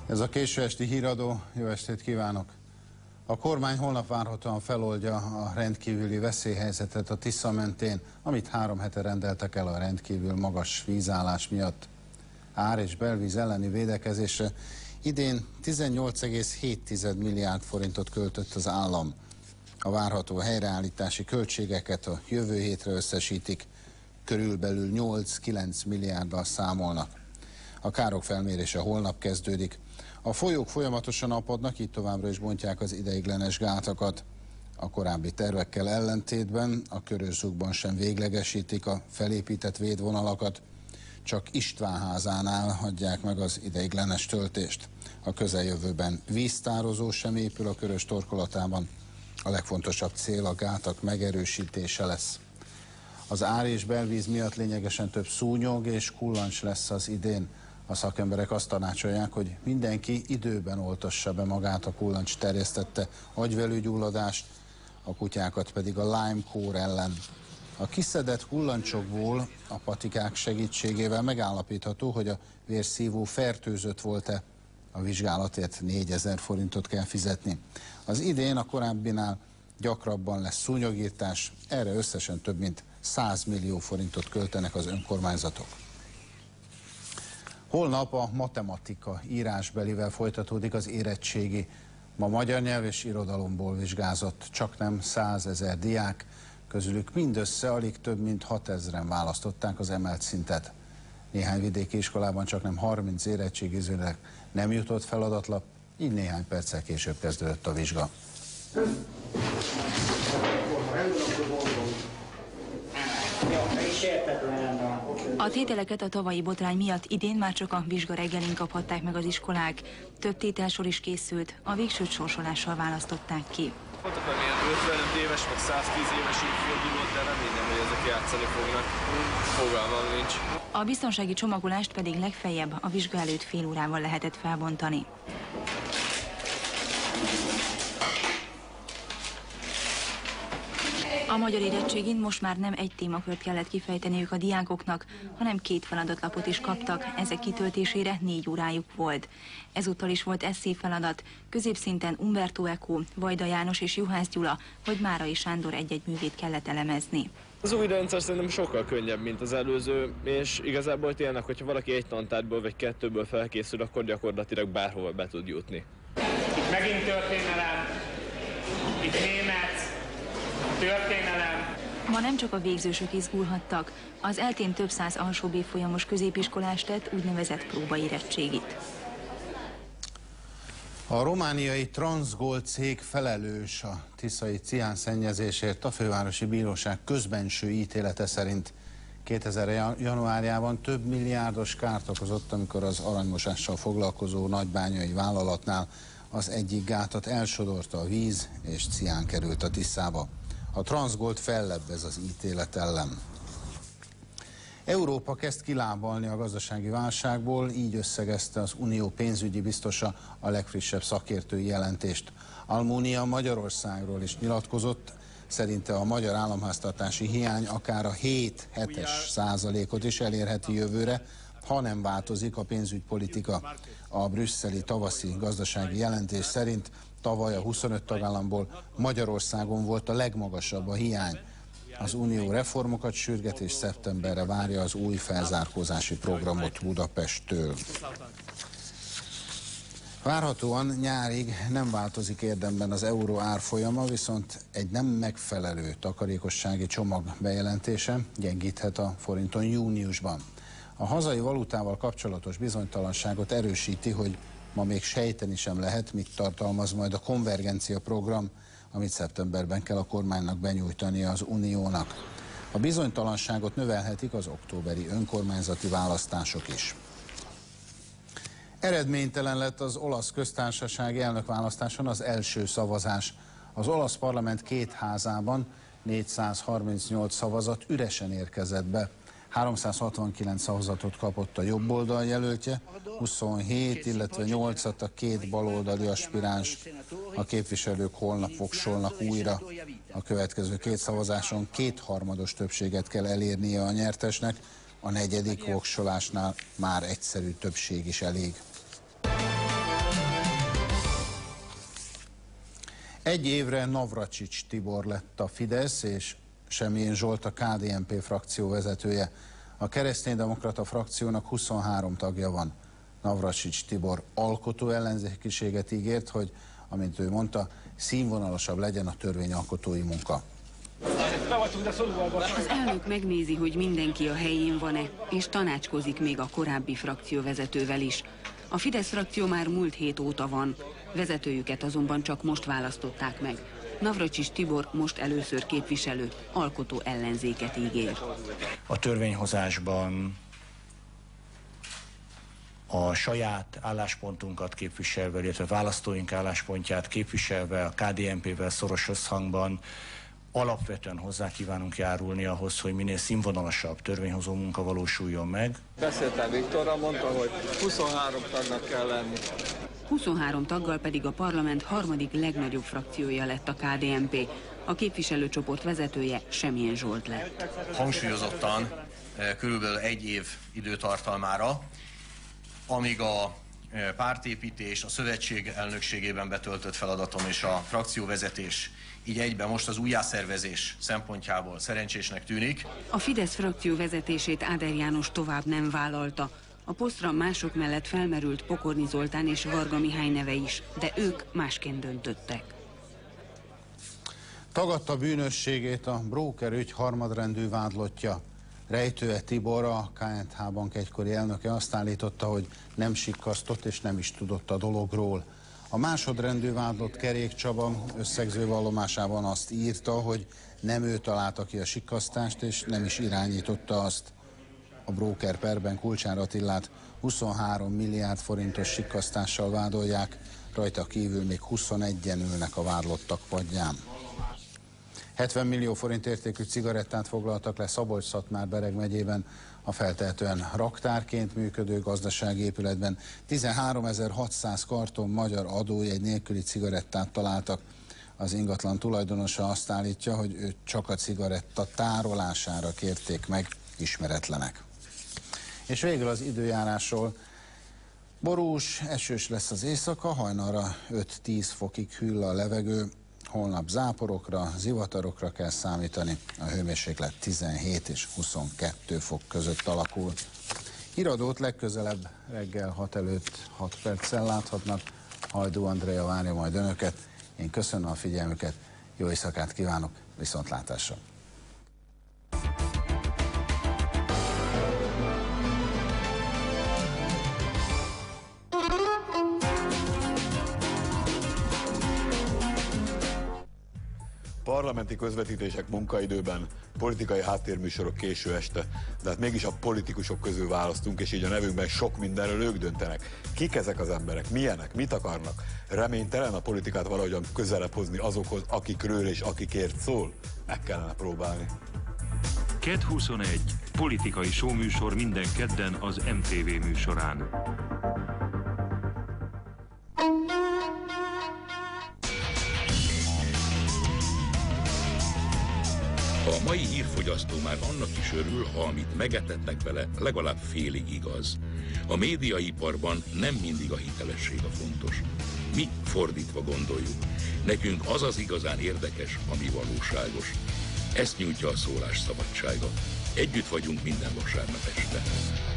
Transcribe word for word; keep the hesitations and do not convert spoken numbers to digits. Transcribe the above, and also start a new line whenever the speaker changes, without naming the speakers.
Ez a késő esti híradó, jó estét kívánok! A kormány holnap várhatóan feloldja a rendkívüli veszélyhelyzetet a Tisza mentén, amit három hete rendeltek el a rendkívül magas vízállás miatt. Ár- és belvíz elleni védekezésre idén tizennyolc egész hét milliárd forintot költött az állam. A várható helyreállítási költségeket a jövő hétre összesítik, körülbelül nyolc-kilenc milliárddal számolnak. A károk felmérése holnap kezdődik. A folyók folyamatosan apadnak, így továbbra is bontják az ideiglenes gátakat. A korábbi tervekkel ellentétben a Körös-Zugban sem véglegesítik a felépített védvonalakat, csak Istvánházánál hagyják meg az ideiglenes töltést. A közeljövőben víztározó sem épül a Körös torkolatában. A legfontosabb cél a gátak megerősítése lesz. Az ár- és belvíz miatt lényegesen több szúnyog és kullancs lesz az idén. A szakemberek azt tanácsolják, hogy mindenki időben oltassa be magát a kullancs terjesztette agyvelőgyulladást, a kutyákat pedig a Lyme-kór ellen. A kiszedett kullancsokból a patikák segítségével megállapítható, hogy a vérszívó fertőzött volt-e. A vizsgálatért négyezer forintot kell fizetni. Az idén a korábbinál gyakrabban lesz szúnyogírtás, erre összesen több mint száz millió forintot költenek az önkormányzatok. Holnap a matematika írásbelivel folytatódik az érettségi. Ma magyar nyelv és irodalomból vizsgázott csaknem százezer diák, közülük mindössze alig több mint hatezren választották az emelt szintet. Néhány vidéki iskolában csaknem harminc érettségizőnek nem jutott feladatlap, így néhány perccel később kezdődött a vizsga.
A tételeket a tavalyi botrány miatt idén már csak a vizsga reggelén kaphatták meg az iskolák. Több tételsor is készült, a végső sorsolással választották ki.
Voltak olyan ötvenöt éves vagy száztíz éves évfordulót, de remélem, hogy ezek játszani fognak. Fogalmam nincs.
A biztonsági csomagolást pedig legfeljebb a vizsga előtt fél órával lehetett felbontani. A magyar érettségén most már nem egy témakört kellett kifejteniük a diákoknak, hanem két feladatlapot is kaptak, ezek kitöltésére négy órájuk volt. Ezúttal is volt esszé feladat, középszinten Umberto Eco, Vajda János és Juhász Gyula, vagy Márai Sándor egy-egy művét kellett elemezni.
Az új rendszer szerintem sokkal könnyebb, mint az előző, és igazából tényleg, hogyha valaki egy tantárgyból vagy kettőből felkészül, akkor gyakorlatilag bárhova be tud jutni.
Itt megint történelem, itt német, történelem.
Ma nem csak a végzősök izgulhattak, az eltén több száz alsóbb évfolyamos középiskolás tett úgynevezett próbaérettségit.
A romániai Transgold cég felelős a tiszai ciánszennyezésért. A fővárosi bíróság közbenső ítélete szerint kétezer januárjában több milliárdos kárt okozott, amikor az aranymosással foglalkozó nagybányai vállalatnál az egyik gátat elsodorta a víz, és cián került a Tiszába. A Transgold fellebbez az ítélet ellen. Európa kezd kilábalni a gazdasági válságból, így összegezte az Unió pénzügyi biztosa a legfrissebb szakértői jelentést. Almunia Magyarországról is nyilatkozott, szerinte a magyar államháztartási hiány akár a hét-hetes százalékot is elérheti jövőre, ha nem változik a pénzügypolitika. A brüsszeli tavaszi gazdasági jelentés szerint tavaly a huszonöt tagállamból Magyarországon volt a legmagasabb a hiány. Az Unió reformokat sürget, és szeptemberre várja az új felzárkózási programot Budapesttől. Várhatóan nyárig nem változik érdemben az euró árfolyama, viszont egy nem megfelelő takarékossági csomag bejelentése gyengíthet a forinton júniusban. A hazai valutával kapcsolatos bizonytalanságot erősíti, hogy ma még sejteni sem lehet, mit tartalmaz majd a konvergencia program, amit szeptemberben kell a kormánynak benyújtania az Uniónak. A bizonytalanságot növelhetik az októberi önkormányzati választások is. Eredménytelen lett az olasz köztársasági elnökválasztáson az első szavazás. Az olasz parlament két házában négyszázharmincnyolc szavazat üresen érkezett be. háromszázhatvankilenc szavazatot kapott a jobb oldal jelöltje, huszonhét, illetve nyolcat a két baloldali aspiráns. A képviselők holnap voksolnak újra. A következő két szavazáson kétharmados többséget kell elérnie a nyertesnek, a negyedik voksolásnál már egyszerű többség is elég. Egy évre Navracsics Tibor lett a Fidesz, és Semjén Zsolt a ká dé en pé frakció vezetője. A kereszténydemokrata frakciónak huszonhárom tagja van. Navracsics Tibor alkotó ellenzékiséget ígért, hogy, amint ő mondta, színvonalasabb legyen a törvényalkotói munka.
Az elnök megnézi, hogy mindenki a helyén van-e, és tanácskozik még a korábbi frakcióvezetővel is. A Fidesz frakció már múlt hét óta van, vezetőjüket azonban csak most választották meg. Navracsics Tibor most először képviselő, alkotó ellenzéket ígér.
A törvényhozásban a saját álláspontunkat képviselve, illetve választóink álláspontját képviselve, a ká dé en pével szoros összhangban alapvetően hozzá kívánunk járulni ahhoz, hogy minél színvonalasabb törvényhozó munka valósuljon meg.
Beszéltem Viktorral, mondta, hogy huszonhárom tagnak kell lenni.
huszonhárom taggal pedig a parlament harmadik legnagyobb frakciója lett a ká dé en pé. A képviselőcsoport vezetője Semjén Zsolt lett.
Hangsúlyozottan körülbelül egy év időtartalmára, amíg a pártépítés, a szövetség elnökségében betöltött feladatom és a frakcióvezetés így egyben most az újjászervezés szempontjából szerencsésnek tűnik.
A Fidesz frakció vezetését Áder János tovább nem vállalta. A posztra mások mellett felmerült Pokorni Zoltán és Varga Mihály neve is, de ők másként döntöttek.
Tagadta bűnösségét a bróker ügy harmadrendű vádlottja. Rejtőe Tibor, a ká en há Bank egykori elnöke azt állította, hogy nem sikkasztott és nem is tudott a dologról. A másodrendű vádlott Kerék Csaba összegző vallomásában azt írta, hogy nem ő találta ki a sikkasztást és nem is irányította azt. A bróker perben Kulcsár Attilát huszonhárom milliárd forintos sikkasztással vádolják, rajta kívül még huszonegyen ülnek a vádlottak padján. hetven millió forint értékű cigarettát foglaltak le Szabolcs-Szatmár-Bereg megyében, a feltehetően raktárként működő gazdasági épületben tizenháromezer-hatszáz karton magyar adójegy nélküli cigarettát találtak. Az ingatlan tulajdonosa azt állítja, hogy őt csak a cigaretta tárolására kérték meg ismeretlenek. És végül az időjárásról. Borús, esős lesz az éjszaka, hajnalra öt-tíz fokig hűl a levegő. Holnap záporokra, zivatarokra kell számítani, a hőmérséklet tizenhét és huszonkettő fok között alakul. Híradót legközelebb reggel hat előtt hat perccel láthatnak, Hajdú Andrea várja majd önöket. Én köszönöm a figyelmüket, jó éjszakát kívánok, viszontlátásra!
Parlamenti közvetítések munkaidőben, politikai háttérműsorok késő este, de hát mégis a politikusok közül választunk, és így a nevünkben sok mindenről ők döntenek. Kik ezek az emberek? Milyenek? Mit akarnak? Reménytelen a politikát valahogyan közelebb hozni azokhoz, akikről és akikért szól? Meg kellene próbálni.
KED huszonegy. Politikai showműsor minden kedden az em té vé műsorán.
A mai hírfogyasztó már annak is örül, ha amit megetetnek vele, legalább félig igaz. A médiaiparban nem mindig a hitelesség a fontos. Mi fordítva gondoljuk. Nekünk az az igazán érdekes, ami valóságos. Ezt nyújtja a szólás szabadsága. Együtt vagyunk minden vasárnap este.